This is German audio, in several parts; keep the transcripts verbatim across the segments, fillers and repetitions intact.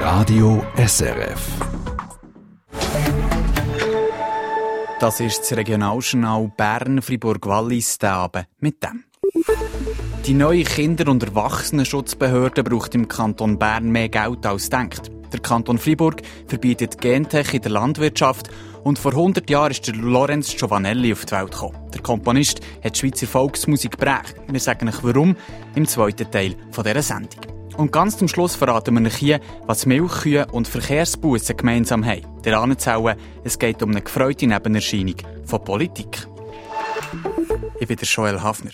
Radio S R F. Das ist das Regionaljournal Bern-Fribourg-Wallis diesen Abend mit dem. Die neue Kinder- und Erwachsenenschutzbehörde braucht im Kanton Bern mehr Geld als gedacht. Der Kanton Fribourg verbietet Gentech in der Landwirtschaft und vor hundert Jahren ist der Lorenz Giovanelli auf die Welt gekommen. Der Komponist hat die Schweizer Volksmusik geprägt. Wir sagen euch warum im zweiten Teil dieser Sendung. Und ganz zum Schluss verraten wir euch hier, was Milchkühe und Verkehrsbussen gemeinsam haben. Der Ahnenzellen, es geht um eine gefreute Nebenerscheinung von Politik. Ich bin der Joel Hafner.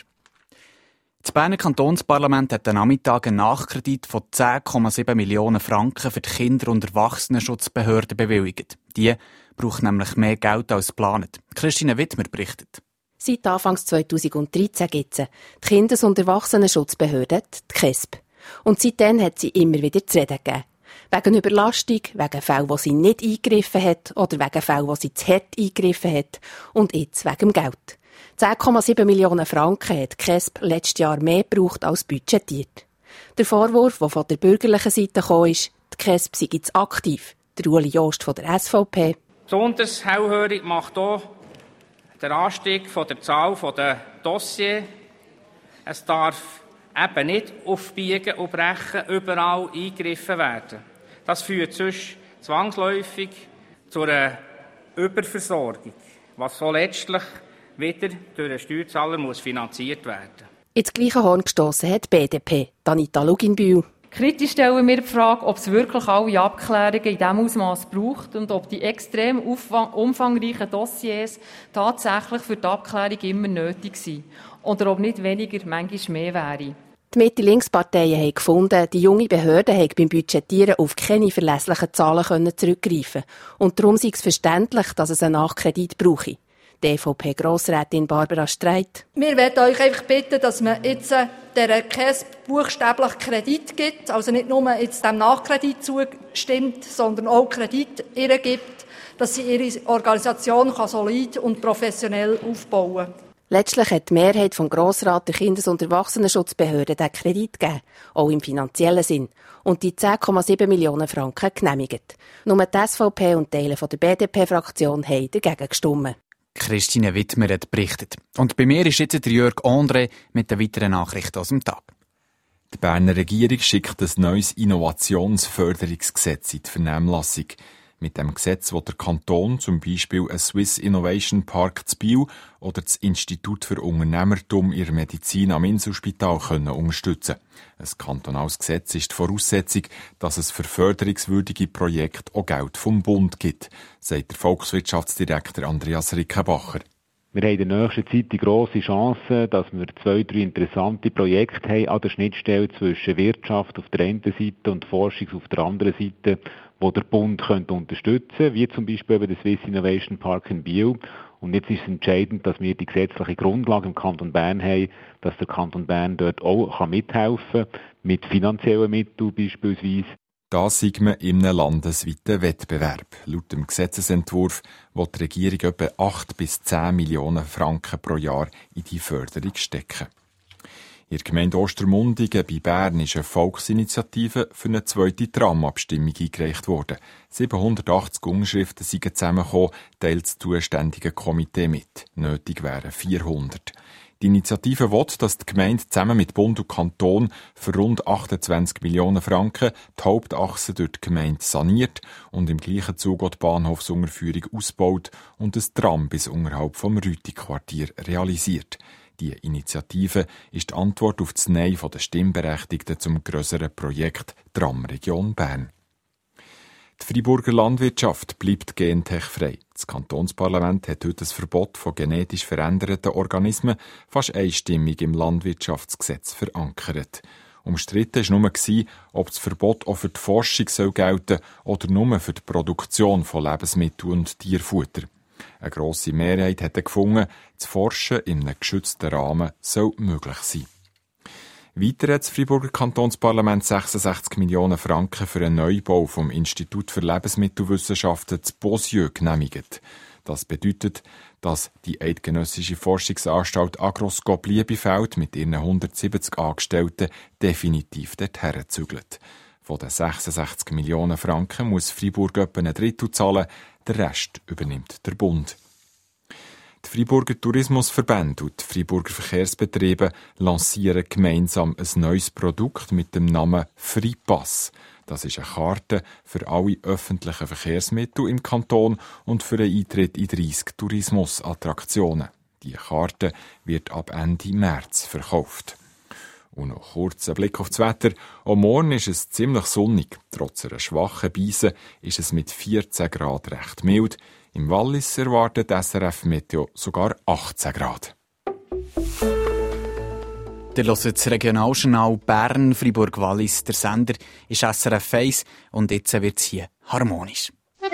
Das Berner Kantonsparlament hat am Nachmittag einen Nachkredit von zehn Komma sieben Millionen Franken für die Kinder- und Erwachsenenschutzbehörde bewilligt. Die braucht nämlich mehr Geld als geplant. Christine Wittmer berichtet. Seit Anfang zweitausenddreizehn gibt es die Kindes- und Erwachsenenschutzbehörde, die K E S B. Und seitdem hat sie immer wieder zu reden gegeben. Wegen Überlastung, wegen Fällen, wo sie nicht eingegriffen hat oder wegen Fällen, wo sie zu hart eingegriffen hat und jetzt wegen dem Geld. zehn Komma sieben Millionen Franken hat die K E S B letztes Jahr mehr gebraucht als budgetiert. Der Vorwurf, der von der bürgerlichen Seite kam, ist, die K E S B sei jetzt aktiv. Der Ueli Jost von der S V P. Besonders hellhörig macht auch der Anstieg von der Zahl der Dossiers. Es darf eben nicht aufbiegen und brechen, überall eingegriffen werden. Das führt sonst zwangsläufig zu einer Überversorgung, was so letztlich wieder durch den Steuerzahler muss finanziert werden. Ins gleiche Horn gestossen hat die B D P, Anita Luginbühl. Kritisch stellen wir die Frage, ob es wirklich alle Abklärungen in diesem Ausmaß braucht und ob die extrem umfangreichen Dossiers tatsächlich für die Abklärung immer nötig sind. Oder ob nicht weniger manchmal mehr wäre. Die Mitte-Links-Parteien haben gefunden, die junge Behörde habe beim Budgetieren auf keine verlässlichen Zahlen zurückgreifen können. Und darum sei es verständlich, dass es einen Nachkredit brauche. Die E V P-Grossrätin Barbara Streit. Wir werden euch einfach bitten, dass man jetzt der K E S B buchstäblich Kredit gibt. Also nicht nur jetzt dem Nachkredit zustimmt, sondern auch Kredit ihr gibt, dass sie ihre Organisation solid und professionell aufbauen kann. Letztlich hat die Mehrheit vom Grossrat der Kindes- und Erwachsenenschutzbehörde den Kredit gegeben, auch im finanziellen Sinn, und die zehn Komma sieben Millionen Franken genehmigt. Nur die S V P und Teile der B D P-Fraktion haben dagegen gestimmt. Christine Wittmer hat berichtet. Und bei mir ist jetzt der Jörg André mit den weiteren Nachrichten aus dem Tag. Die Berner Regierung schickt ein neues Innovationsförderungsgesetz in die Vernehmlassung. Mit dem Gesetz will der Kanton zum Beispiel ein Swiss Innovation Park zu Biel oder das Institut für Unternehmertum in der Medizin am Inselspital können unterstützen. Ein kantonales Gesetz ist die Voraussetzung, dass es für förderungswürdige Projekte auch Geld vom Bund gibt, sagt der Volkswirtschaftsdirektor Andreas Rickenbacher. Wir haben in der nächsten Zeit die grosse Chance, dass wir zwei, drei interessante Projekte haben an der Schnittstelle zwischen Wirtschaft auf der einen Seite und Forschung auf der anderen Seite, wo der Bund könnte unterstützen, wie zum Beispiel eben der Swiss Innovation Park in Biel. Und jetzt ist es entscheidend, dass wir die gesetzliche Grundlage im Kanton Bern haben, dass der Kanton Bern dort auch mithelfen kann, mit finanziellen Mitteln beispielsweise. Das sieht man in einem landesweiten Wettbewerb. Laut dem Gesetzesentwurf will die Regierung etwa acht bis zehn Millionen Franken pro Jahr in die Förderung stecken. In der Gemeinde Ostermundigen bei Bern ist eine Volksinitiative für eine zweite Tramabstimmung eingereicht worden. siebenhundertachtzig Unterschriften sind zusammengekommen, teilt das zuständige Komitee mit. Nötig wären vierhundert. Die Initiative will, dass die Gemeinde zusammen mit Bund und Kanton für rund achtundzwanzig Millionen Franken die Hauptachse durch die Gemeinde saniert und im gleichen Zug auch die Bahnhofsunterführung ausbaut und ein Tram bis unterhalb vom Rüti-Quartier realisiert. Die Initiative ist die Antwort auf das Nein der Stimmberechtigten zum grösseren Projekt Tramregion Bern. Die Freiburger Landwirtschaft bleibt gentechfrei. Das Kantonsparlament hat heute das Verbot von genetisch veränderten Organismen fast einstimmig im Landwirtschaftsgesetz verankert. Umstritten war nur, ob das Verbot auch für die Forschung gelten soll oder nur für die Produktion von Lebensmitteln und Tierfutter. Eine grosse Mehrheit hat gefunden, das Forschen in einem geschützten Rahmen soll möglich sein. Weiter hat das Freiburger Kantonsparlament sechsundsechzig Millionen Franken für einen Neubau vom Institut für Lebensmittelwissenschaften zu Beausieux genehmigt. Das bedeutet, dass die eidgenössische Forschungsanstalt Agroskop Liebefeld mit ihren hundertsiebzig Angestellten definitiv dorthin zügelt. Von den sechsundsechzig Millionen Franken muss Freiburg etwa ein Drittel zahlen, der Rest übernimmt der Bund. Die Freiburger Tourismusverbände und die Freiburger Verkehrsbetriebe lancieren gemeinsam ein neues Produkt mit dem Namen Freipass. Das ist eine Karte für alle öffentlichen Verkehrsmittel im Kanton und für einen Eintritt in dreissig Tourismusattraktionen. Die Karte wird ab Ende März verkauft. Und noch kurz ein Blick auf das Wetter. Auch morgen ist es ziemlich sonnig. Trotz einer schwachen Beise ist es mit vierzehn Grad recht mild. Im Wallis erwartet S R F Meteo sogar achtzehn Grad. Ihr hört das Regionaljournal Bern, Fribourg-Wallis. Der Sender ist S R F eins und jetzt wird es hier harmonisch.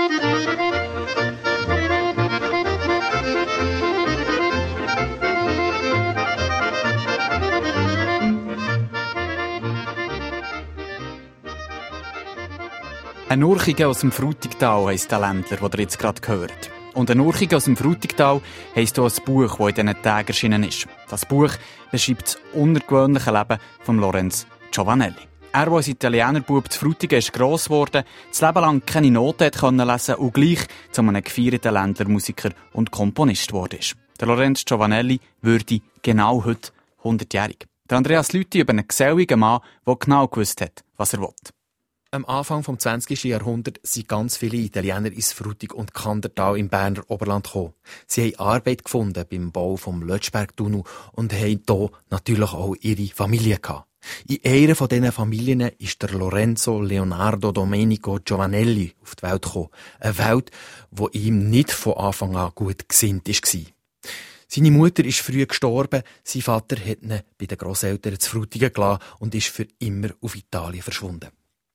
Ein Urchiger aus dem Frutigtal heisst der Ländler, den ihr jetzt gerade gehört. Und ein Urchiger aus dem Frutigtal heisst auch ein Buch, das in diesen Tagen erschienen ist. Das Buch beschreibt das ungewöhnliche Leben von Lorenzo Giovanelli. Er, der als Italienerbub zu Frutigen ist gross geworden, das Leben lang keine Noten konnte lesen und gleich zu einem gefeierten Ländlermusiker und Komponist geworden ist. Der Lorenzo Giovanelli würde genau heute hundertjährig. Der Andreas Lüthi über einen geselligen Mann, der genau gewusst hat, was er will. Am Anfang des zwanzigsten Jahrhunderts sind ganz viele Italiener ins Frutig und Kandertal im Berner Oberland gekommen. Sie haben Arbeit gefunden beim Bau vom Lötschbergtunnel und haben hier natürlich auch ihre Familie gehabt. In einer von diesen Familien ist der Lorenzo Leonardo Domenico Giovanelli auf die Welt gekommen. Eine Welt, die ihm nicht von Anfang an gut gesinnt war. Seine Mutter ist früh gestorben, sein Vater hat ihn bei den Grosseltern zu Frutigen gelassen und ist für immer auf Italien verschwunden.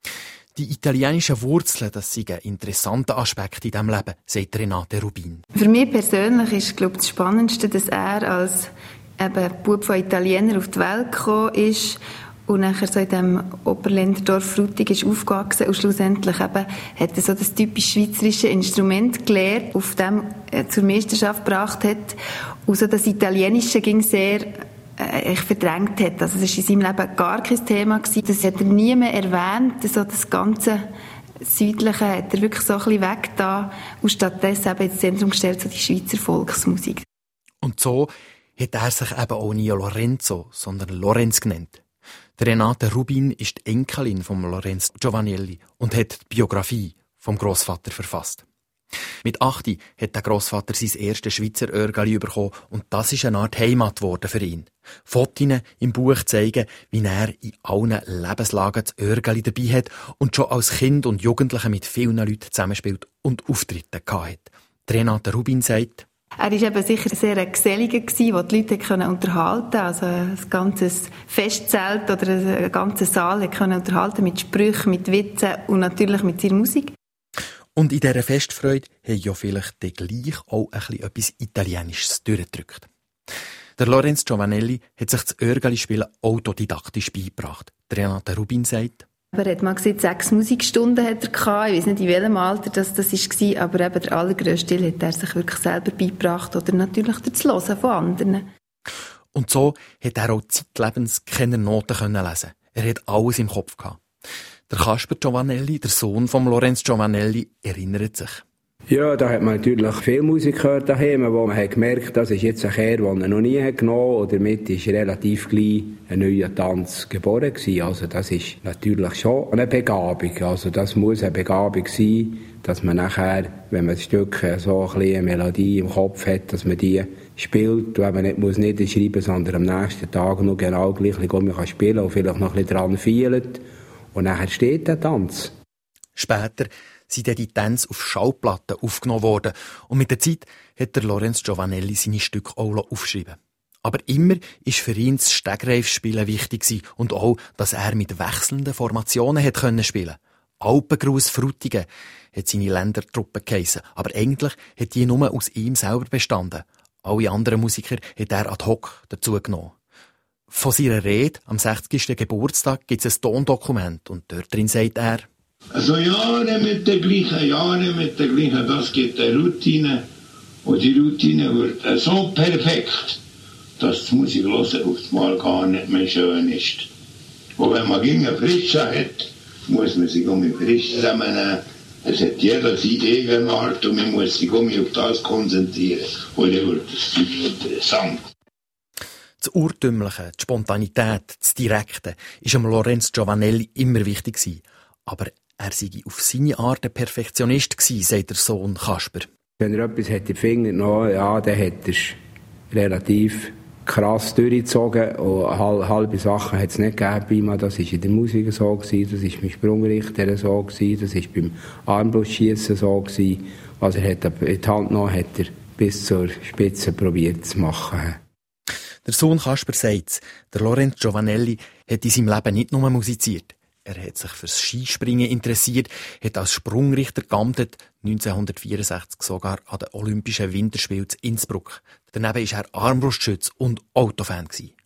Die italienischen Wurzeln, das sind ein interessanter Aspekt in diesem Leben, sagt Renate Rubin. Für mich persönlich ist, glaube ich, das Spannendste, dass er als eben Bub von Italienern auf die Welt gekommen ist und nachher so in diesem Oberländerdorf Frutigen ist aufgewachsen und schlussendlich eben hat er so das typisch schweizerische Instrument gelernt, auf dem er zur Meisterschaft gebracht hat. Und so das Italienische ging sehr äh, verdrängt hat. Also das war in seinem Leben gar kein Thema gewesen. Das hat er nie mehr erwähnt. So das ganze Südliche hat er wirklich so ein bisschen weggetan und stattdessen eben ins Zentrum gestellt, so die Schweizer Volksmusik. Und so hat er sich eben auch nie Lorenzo, sondern Lorenz genannt. Renate Rubin ist die Enkelin von Lorenzo Giovanelli und hat die Biografie vom Grossvater verfasst. Mit achtzehn hat der Grossvater sein erstes Schweizer Örgeli bekommen und das ist eine Art Heimat geworden für ihn. Fotos im Buch zeigen, wie er in allen Lebenslagen das Örgeli dabei hat und schon als Kind und Jugendliche mit vielen Leuten zusammenspielt und Auftritte hatte. Renate Rubin sagt: Er war eben sicher sehr geselliger, wo die Leute unterhalten konnten. Also ein ganzes Festzelt oder ein ganzer Saal konnte unterhalten mit Sprüchen, mit Witzen und natürlich mit seiner Musik. Und in dieser Festfreude haben ja vielleicht gleich auch ein bisschen etwas Italienisches durchgedrückt. Der Lorenzo Giovanelli hat sich das Örgeli-Spielen autodidaktisch beigebracht. Renate Rubin sagt: Er hat mal gesagt, sechs Musikstunden hat er gehabt. Ich weiss nicht, in welchem Alter das, das war, aber eben der allergrösste Teil hat er sich wirklich selber beigebracht oder natürlich das Hören von anderen. Und so hat er auch zeitlebens keine Noten lesen. Er hat alles im Kopf gehabt. Der Kasper Giovanelli, der Sohn von Lorenzo Giovanelli, erinnert sich. Ja, da hat man natürlich viel Musik gehört daheim, wo man hat gemerkt, das ist jetzt ein Kerl, den er noch nie hat genommen hat. Und damit ist relativ gleich ein neuer Tanz geboren gewesen. Also das ist natürlich schon eine Begabung. Also das muss eine Begabung sein, dass man nachher, wenn man ein Stück so ein bisschen eine Melodie im Kopf hat, dass man die spielt und eben nicht, muss nicht schreiben, sondern am nächsten Tag noch genau gleich spielen kann und vielleicht noch ein bisschen dran feilt. Und nachher steht der Tanz. Später sind dann die Tänze auf Schallplatten aufgenommen worden. Und mit der Zeit hat der Lorenzo Giovanelli seine Stücke auch aufgeschrieben. Aber immer war für ihn das Stegreifspielen wichtig und auch, dass er mit wechselnden Formationen hat können spielen. Alpengruß Frutigen hat seine Ländertruppe geheissen, aber eigentlich hat die nur aus ihm selber bestanden. Alle anderen Musiker hat er ad hoc dazu genommen. Von seiner Rede am sechzigsten Geburtstag gibt es ein Tondokument und dort drin sagt er: Also Jahre mit der gleichen, Jahre mit der gleichen, das gibt eine Routine. Und die Routine wird so perfekt, dass die Musik hören auf einmal gar nicht mehr schön ist. Und wenn man gegen eine Frische hat, muss man sich um frisch zusammennehmen. Es hat jeder seine eigene Art und man muss sich um auf das konzentrieren. Und dann wird es interessant. Das Urtümliche, die Spontanität, das Direkte ist am Lorenz Giovanelli immer wichtig gewesen. Aber er sei auf seine Art ein Perfektionist gewesen, sagt der Sohn Kasper. Wenn er etwas in den Finger genommen, ja, dann hat er es relativ krass durchgezogen. Und halbe Sachen hat es nicht gegeben bei ihm. Das war in der Musik so, gewesen, das war beim Sprungrichter so, gewesen, das war beim Armbrustschiessen so. Gewesen. Was er hat in die Hand genommen, hat er bis zur Spitze probiert zu machen. Der Sohn Kasper sagt, der Lorenz Giovanelli hat in seinem Leben nicht nur musiziert. Er hat sich fürs Skispringen interessiert, hat als Sprungrichter geamtet, neunzehnhundertvierundsechzig sogar an den Olympischen Winterspielen in Innsbruck. Daneben war er Armbrustschütz und Autofan.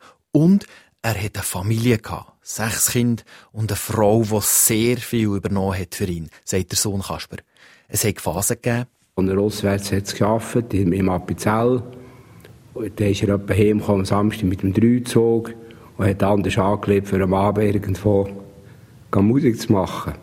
Und er hatte eine Familie, sechs Kinder und eine Frau, die sehr viel übernommen hat für ihn, sagt der Sohn Kasper. Es hat Phasen gegeben. Und er auswärts hat es gearbeitet, im Appenzell. Dann ist er etwa heimgekommen am Samstag mit dem Dreizug und hat anders angelebt, für am Abend irgendwo Musik zu machen.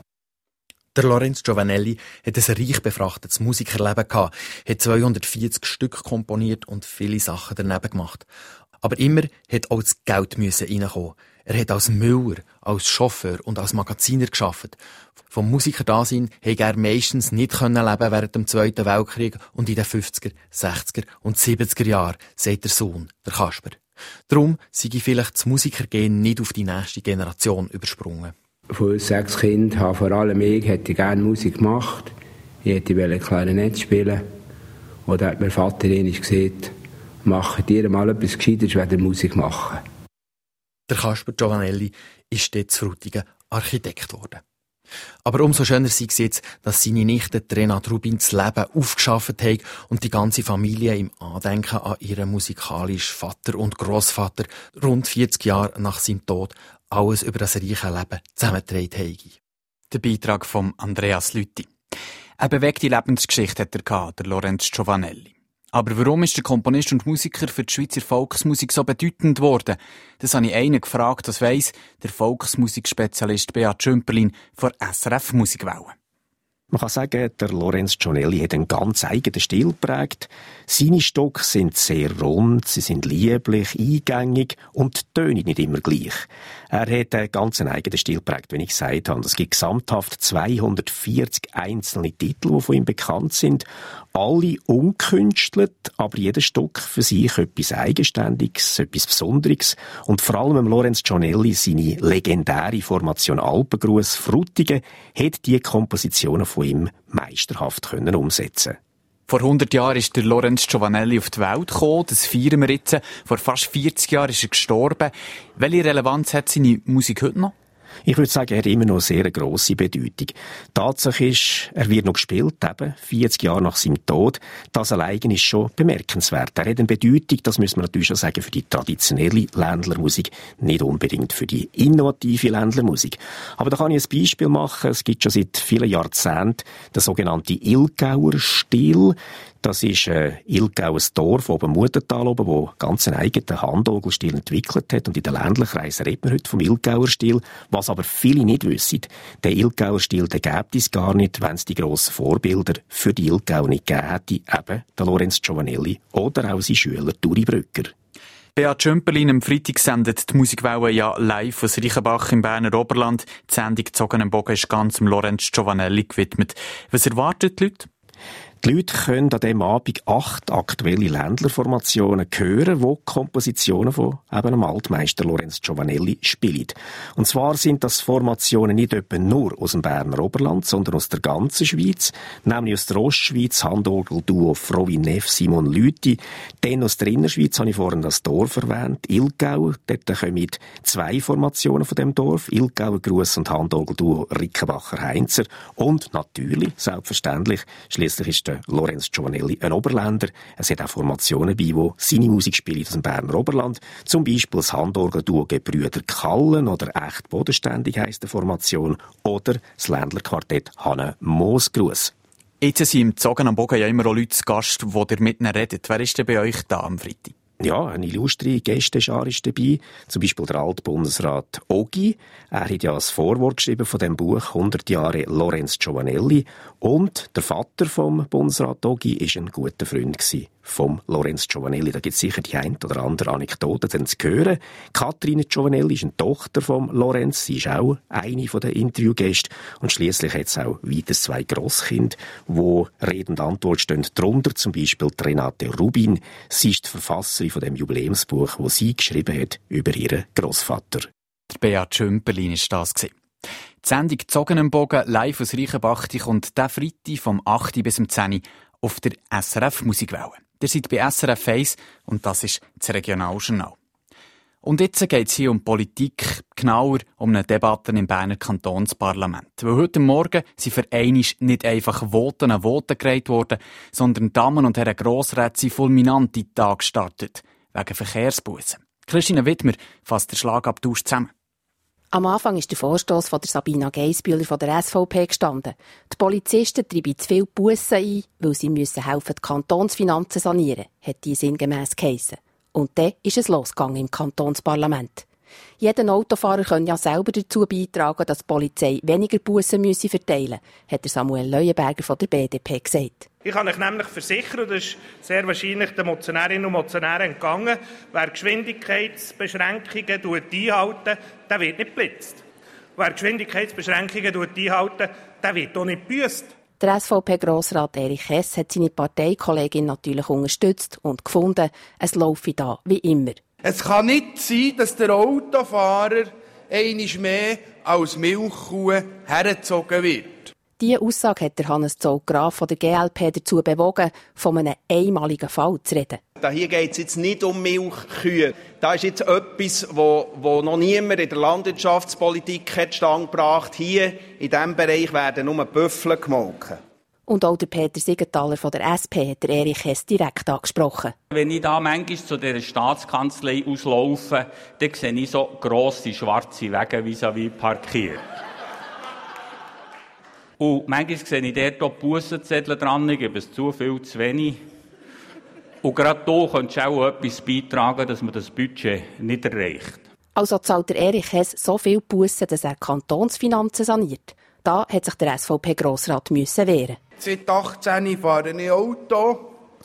Der Lorenz Giovanelli hat ein reich befrachtetes Musikerleben gehabt, hat zweihundertvierzig Stück komponiert und viele Sachen daneben gemacht. Aber immer hat auch das Geld reinkommen. Er hat als Müller, als Chauffeur und als Magaziner gearbeitet. Vom Musikerdasein konnte er meistens nicht leben während dem Zweiten Weltkrieg und in den fünfziger, sechziger und siebziger Jahren, sagt der Sohn, der Kasper. Darum sei vielleicht das Musikergehen nicht auf die nächste Generation übersprungen. Von uns sechs Kindern habe vor allem ich hätte gerne Musik gemacht. Ich hätte Klarinett spielen. Und da hat mein Vater einmal gesagt, machen dir mal etwas Gescheites, wenn ihr Musik machen. Der Kasper Giovanelli ist dort zu Frutigen Architekt geworden. Aber umso schöner sei es jetzt, dass seine Nichte Renate Rubin das Leben aufgeschafft hat und die ganze Familie im Andenken an ihren musikalischen Vater und Grossvater rund vierzig Jahre nach seinem Tod alles über das reiche Leben zusammengetragen haben. Der Beitrag von Andreas Lüthi. Eine bewegte Lebensgeschichte hat er gehabt, der Lorenz Giovanelli. Aber warum ist der Komponist und Musiker für die Schweizer Volksmusik so bedeutend geworden? Das habe ich einen gefragt, das weiss der Volksmusikspezialist Beat Schümperlin von S R F Musikwelle. Man kann sagen, der Lorenz Giovanelli hat einen ganz eigenen Stil geprägt. Seine Stücke sind sehr rund, sie sind lieblich, eingängig und tönen nicht immer gleich. Er hat einen ganz eigenen Stil geprägt, wenn ich gesagt habe. Es gibt gesamthaft zweihundertvierzig einzelne Titel, die von ihm bekannt sind. Alle unkünstelt, aber jedes Stück für sich etwas Eigenständiges, etwas Besonderes. Und vor allem Lorenz Giovanelli, seine legendäre Formation Alpengruß Frutigen, hat die Kompositionen von ihm meisterhaft können umsetzen. Vor hundert Jahren ist der Lorenz Giovanelli auf die Welt gekommen. Das feiern wir jetzt. Vor fast vierzig Jahren ist er gestorben. Welche Relevanz hat seine Musik heute noch? Ich würde sagen, er hat immer noch eine sehr grosse Bedeutung. Tatsache ist, er wird noch gespielt, eben vierzig Jahre nach seinem Tod. Das allein ist schon bemerkenswert. Er hat eine Bedeutung, das müssen wir natürlich schon sagen, für die traditionelle Ländlermusik, nicht unbedingt für die innovative Ländlermusik. Aber da kann ich ein Beispiel machen. Es gibt schon seit vielen Jahrzehnten den sogenannten Ilgauer Stil. Das ist ein Ilgaues Dorf oben im Muttertal oben, wo ganz einen eigenen Handorgelstil entwickelt hat. Und in den ländlichen Kreisen redet man heute vom Ilgauer Stil. Was aber viele nicht wissen, der Ilgauer Stil, den gäbe es gar nicht, wenn es die grossen Vorbilder für die Ilgau nicht gegeben hätte. Eben der Lorenz Giovanelli oder auch sein Schüler Turi Brücker. Beat Schümperlin, am Freitag sendet die Musikwelle ja live aus Reichenbach im Berner Oberland. Die Sendung «Zogen am Bogen» ist ganz dem Lorenz Giovanelli gewidmet. Was erwarten die Leute? Die Leute können an diesem Abend acht aktuelle Ländlerformationen hören, die Kompositionen von eben dem Altmeister Lorenz Giovanelli spielen. Und zwar sind das Formationen nicht etwa nur aus dem Berner Oberland, sondern aus der ganzen Schweiz, nämlich aus der Ostschweiz, Handorgel-Duo Frovi Neff Simon Lüthi. Dann aus der Innerschweiz habe ich vorhin das Dorf erwähnt, Ilgau. Dort kommen zwei Formationen von dem Dorf, Ilgauer Gruß und Handorgel-Duo Rickenbacher-Heinzer. Und natürlich, selbstverständlich, schliesslich ist der Lorenz Giovanelli ein Oberländer. Es hat auch Formationen bei, die seine Musik spielen aus dem Berner Oberland. Zum Beispiel das Handorgel-Duo Gebrüder Kallen oder «Echt bodenständig» heisst die Formation. Oder das Ländlerquartett Hanne Moosgruß. Jetzt sind im «Zogen am Bogen» ja immer auch Leute zu Gast, die ihr mit ihnen redet. Wer ist denn bei euch da am Freitag? Ja, eine illustre Gästeschar ist dabei. Zum Beispiel der alte Bundesrat Ogi. Er hat ja das Vorwort geschrieben von dem Buch hundert Jahre Lorenz Giovanelli. Und der Vater vom Bundesrat Ogi war ein guter Freund vom Lorenz Giovanelli. Da gibt es sicher die ein oder andere Anekdote dann zu hören. Katrine Giovanelli ist eine Tochter vom Lorenz. Sie ist auch eine der Interviewgäste. Und schliesslich hat es auch weiter zwei Grosskinder, die Rede und Antwort stehen. Darunter zum Beispiel die Renate Rubin. Sie ist die Verfasserin von dem Jubiläumsbuch, das sie geschrieben hat über ihren Grossvater. Der Beat Schümperlin war das. Die Sendung «Zogenenbogen» live aus Reichenbach kommt diesen Freitag vom acht bis zehn Uhr auf der S R F Musikwelle. Ihr seid bei S R F eins und das ist das Regionaljournal. Und jetzt geht es hier um Politik, genauer um eine Debatte im Berner Kantonsparlament. Weil heute Morgen sind für einmal nicht einfach Voten an Voten gereiht worden, sondern Damen und Herren Grossräte sind fulminant in den Tag gestartet, wegen Verkehrsbussen. Christine Wittmer fasst den Schlagabtausch zusammen. Am Anfang ist der Vorstoss von der Sabina Geissbühler von der S V P gestanden. Die Polizisten treiben zu viel Bussen ein, weil sie müssen helfen, die Kantonsfinanzen sanieren, hat die sinngemäss geheissen. Und dann ist es losgegangen im Kantonsparlament. Jeder Autofahrer kann ja selber dazu beitragen, dass die Polizei weniger Bussen verteilen müsse, hat Samuel Leuenberger von der B D P gesagt. Ich kann euch nämlich versichern, das ist sehr wahrscheinlich den Motionärinnen und Motionären entgangen, wer Geschwindigkeitsbeschränkungen einhält, der wird nicht geblitzt. Wer Geschwindigkeitsbeschränkungen einhält, der wird auch nicht gebüsst. Der S V P-Grossrat Erich Hess hat seine Parteikollegin natürlich unterstützt und gefunden, es laufe da wie immer. Es kann nicht sein, dass der Autofahrer einmal mehr als Milchkuh hergezogen wird. Diese Aussage hat der Hannes Zaugg-Graf von der G L P dazu bewogen, von einem einmaligen Fall zu reden. Hier geht es jetzt nicht um Milchkühe. Das ist jetzt etwas, wo, wo noch niemand in der Landwirtschaftspolitik hat Stand gebracht. Hier in diesem Bereich werden nur Büffel gemolken. Und auch der Peter Siegenthaler von der S P hat der Erich Hess direkt angesprochen. Wenn ich da manchmal zu dieser Staatskanzlei auslaufe, dann sehe ich so grosse schwarze Wege vis-à-vis parkiert. Und manchmal sehe ich dort auch Bussenzettel dran, ich gebe es zu viel, zu wenig. Und gerade da könntest du auch etwas beitragen, dass man das Budget nicht erreicht. Also zahlt der Erich Hess so viel Bussen, dass er Kantonsfinanzen saniert. Da hat sich der S V P-Grossrat wehren. Seit achtzehn fahre ich Auto.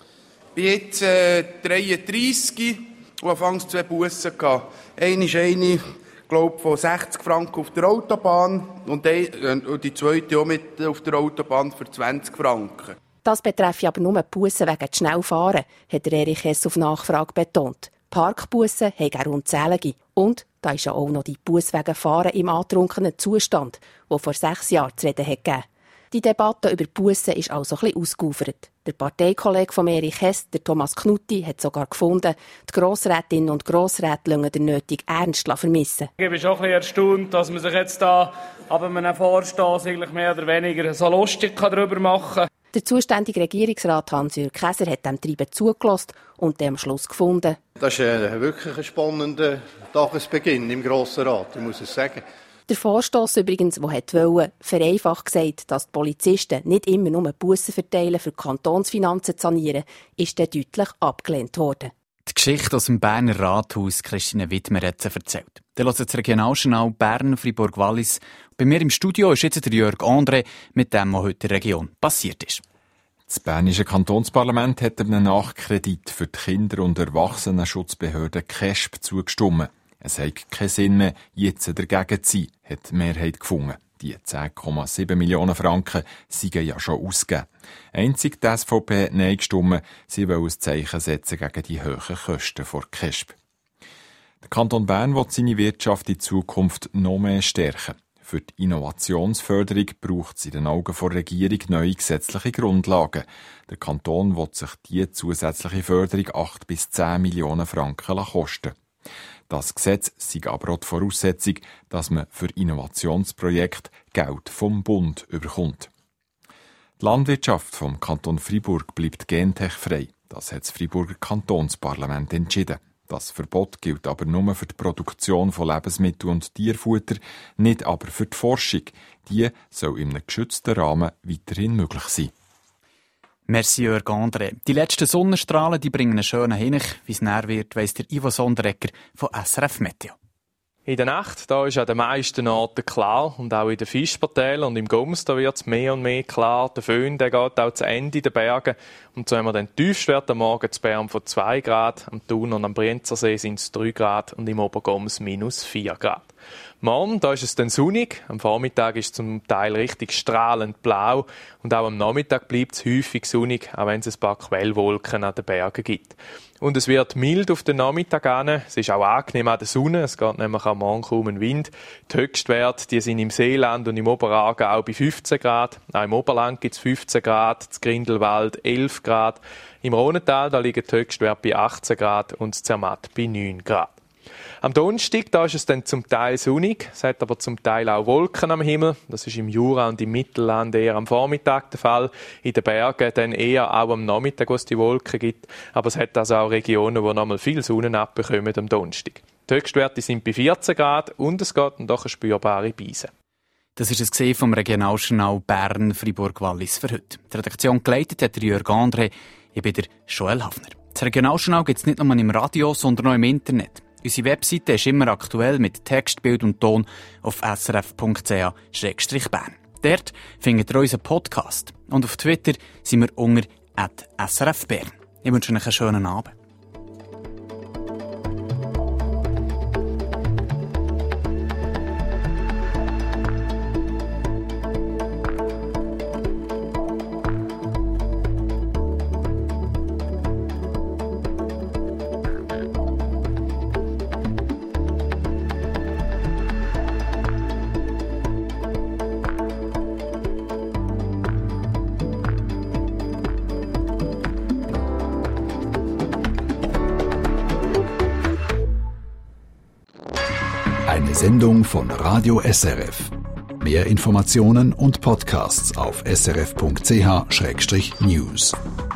Bin jetzt äh, dreiunddreissig und anfangs zwei Bussen gehabt. Eine ist eine, glaube von sechzig Franken auf der Autobahn und die zweite auch mit auf der Autobahn für zwanzig Franken. Das betreffe aber nur die Bussen wegen des Schnellfahren, hat Erich Hess auf Nachfrage betont. Parkbussen haben er unzählige. Und da ist ja auch noch die Busse wegen Fahren im antrunkenen Zustand, die vor sechs Jahren zu reden hat gegeben. Die Debatte über Bussen ist also ein bisschen ausgeufert. Der Parteikollege von Erich Hess, der Thomas Knutti, hat sogar gefunden, die Grossrätinnen und Grossräte lassen den nötigen Ernst vermissen. Ich bin schon ein bisschen erstaunt, dass man sich jetzt da ab einem Vorstoss eigentlich mehr oder weniger so lustig darüber machen kann. Der zuständige Regierungsrat Hans-Jürg Käser hat dem Treiben zugelassen und am Schluss gefunden. Das ist ein wirklich ein spannender Tagesbeginn im Grossen Rat, ich muss es sagen. Der Vorstoss übrigens, der wollte, vereinfacht gesagt, dass die Polizisten nicht immer nur Bussen verteilen, für die Kantonsfinanzen zu sanieren, ist dann deutlich abgelehnt worden. Die Geschichte aus dem Berner Rathaus, Christine Wittmer hat sie erzählt. Dann hört das Regionaljournal Bern, Fribourg, Wallis. Bei mir im Studio ist jetzt der Jörg André mit dem, was heute in der Region passiert ist. Das Bernische Kantonsparlament hat einem Nachkredit für die Kinder- und Erwachsenenschutzbehörde K E S P zugestimmt. Es hat keinen Sinn mehr, jetzt dagegen zu sein, hat die Mehrheit gefunden. Die zehn Komma sieben Millionen Franken sind ja schon ausgegeben. Einzig die S V P hat Nein gestimmt, sie will ein Zeichen setzen gegen die hohen Kosten der K E S P. Der Kanton Bern will seine Wirtschaft in Zukunft noch mehr stärken. Für die Innovationsförderung braucht es in den Augen der Regierung neue gesetzliche Grundlagen. Der Kanton will sich diese zusätzliche Förderung acht bis zehn Millionen Franken kosten. Das Gesetz sei aber auch die Voraussetzung, dass man für Innovationsprojekte Geld vom Bund überkommt. Die Landwirtschaft vom Kanton Freiburg bleibt gentechfrei. Das hat das Freiburger Kantonsparlament entschieden. Das Verbot gilt aber nur für die Produktion von Lebensmitteln und Tierfutter, nicht aber für die Forschung. Die soll in einem geschützten Rahmen weiterhin möglich sein. Merci, Jörg André. Die letzten Sonnenstrahlen die bringen einen schönen Hinech. Wie es näher wird, weiss der Ivo Sonderegger von S R F Meteo. In der Nacht da ist an den meisten Orten klar und auch in den Fischpartellen und im Gums wird es mehr und mehr klar. Der Föhn der geht auch zu Ende in den Bergen. Und so haben wir den Tiefstwert am Morgen zu Bern von zwei Grad, am Thun und am Brienzersee sind es drei Grad und im Obergums minus vier Grad. Morgen da ist es dann sonnig, am Vormittag ist es zum Teil richtig strahlend blau und auch am Nachmittag bleibt es häufig sonnig, auch wenn es ein paar Quellwolken an den Bergen gibt. Und es wird mild auf den Nachmittag an. Es ist auch angenehm an der Sonne. Es geht nämlich am Morgen kaum ein Wind. Die Höchstwerte die sind im Seeland und im Oberaargau bei fünfzehn Grad. Auch im Oberland gibt es fünfzehn Grad, das Grindelwald elf Grad. Im Rhonental da liegen die Höchstwerte bei achtzehn Grad und das Zermatt bei neun Grad. Am Donnerstag da ist es dann zum Teil sonnig, es hat aber zum Teil auch Wolken am Himmel. Das ist im Jura und im Mittelland eher am Vormittag der Fall. In den Bergen dann eher auch am Nachmittag, wo es die Wolken gibt. Aber es hat also auch Regionen, wo noch mal viel Sonne abbekommen am Donnerstag. Die Höchstwerte sind bei vierzehn Grad und es geht dann doch eine spürbare Beise. Das ist es gesehen vom Regionaljournal Bern Fribourg-Wallis für heute. Die Redaktion geleitet hat Jörg André. Ich bin der Joel Hafner. Das Regionaljournal gibt es nicht nur im Radio, sondern auch im Internet. Unsere Webseite ist immer aktuell mit Text, Bild und Ton auf s r f punkt c h slash bern. Dort findet ihr unseren Podcast. Und auf Twitter sind wir unter at s r f bern. Ich wünsche euch einen schönen Abend. Eine Sendung von Radio S R F. Mehr Informationen und Podcasts auf s r f punkt c h slash news.